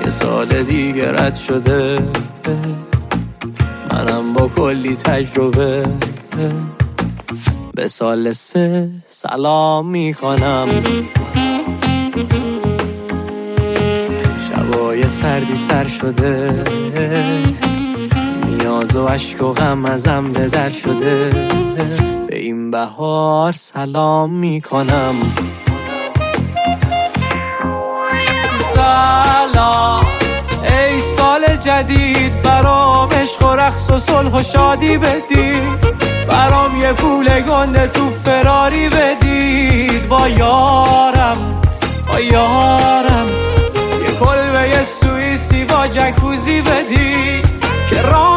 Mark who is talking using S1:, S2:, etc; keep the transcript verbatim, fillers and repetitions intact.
S1: یه سال دیگه رد شده، منم با کلی تجربه به سال سه سلام میکنم. شبای سردی سر شده، نیاز و عشق و غم ازم به در شده، به این بهار سلام میکنم. سلام ای سال جدید، برام عشق و رقص و صلح و شادی بدید، برام یه پول گنده تو فراری بدید، با یارم با یارم یه کلبه سوئیسی با جکوزی بدید که راه